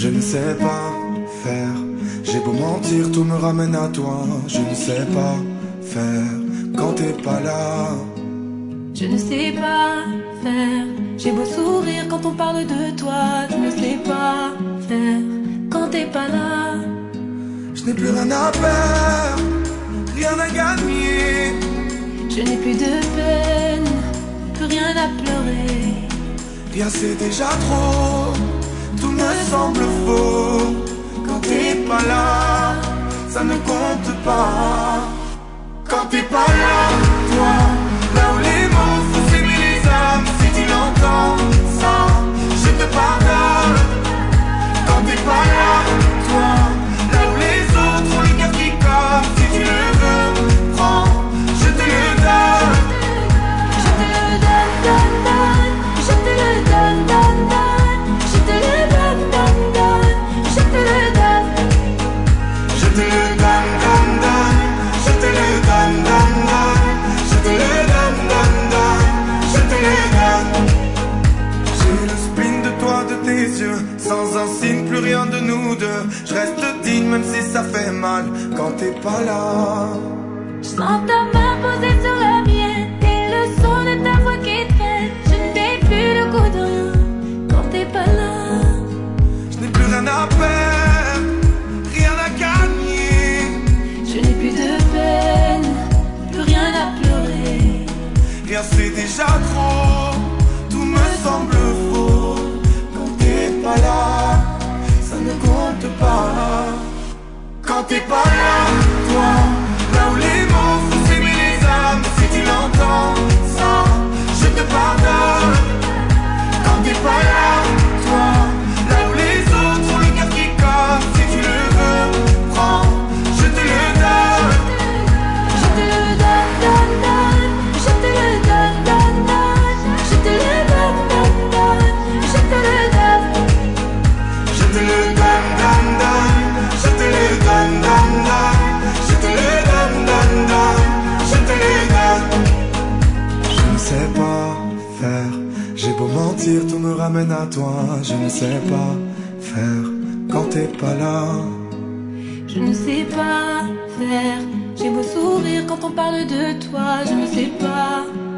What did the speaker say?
Je ne sais pas faire. J'ai beau mentir, tout me ramène à toi. Je ne sais pas faire quand t'es pas là. Je ne sais pas faire. J'ai beau sourire quand on parle de toi. Je ne sais pas faire quand t'es pas là. Je n'ai plus rien à perdre, rien à gagner. Je n'ai plus de peine, plus rien à pleurer. Rien c'est déjà trop, tout me semble faux. Quand t'es pas là, ça ne compte pas. Quand t'es pas là, toi, là où les mots font s'aimer les âmes. Si tu l'entends, ça, je te pardonne. Quand t'es pas là, toi, là où les autres ont le cœur qui colle. Si tu le veux, prends, je te le donne. Je te le donne, donne, donne. Je te le donne, donne, donne. Je te le donne, donne, donne. Je te le donne. Je te le donne, donne, donne. Je te le donne, donne, donne. Je te le donne, donne, donne. Je te le donne. J'ai le spleen de toi, de tes yeux. Sans un signe, plus rien de nous deux. Je reste digne même si ça fait mal quand t'es pas là. Je sens ta main posée sur la mienne et le son de ta voix qui traîne. Je n'ai plus le goût de rien quand t'es pas là. Je n'ai plus rien à perdre, rien à gagner. Je n'ai plus de peine, plus rien à pleurer. Rien c'est déjà trop, tout me semble faux. Quand t'es pas là, ça ne compte pas. Quand t'es pas là, toi, là où les mots font s'aimer les âmes. Si tu l'entends, ça, je te pardonne. Quand t'es pas là, toi, là où les autres ont le cœur qui colle. Si tu le veux, prends, je te le donne. Je te le donne, donne, donne. Je te le donne, donne, donne. Je te le donne, donne, donne. Je te le donne. Je te le donne, donne, donne. Je te le donne, donne, donne. Je te le donne, donne, donne. Je te le donne. Je ne sais pas faire. J'ai beau mentir, tout me ramène à toi. Je ne sais pas faire quand t'es pas là. Je ne sais pas faire. J'ai beau sourire quand on parle de toi. Je ne sais pas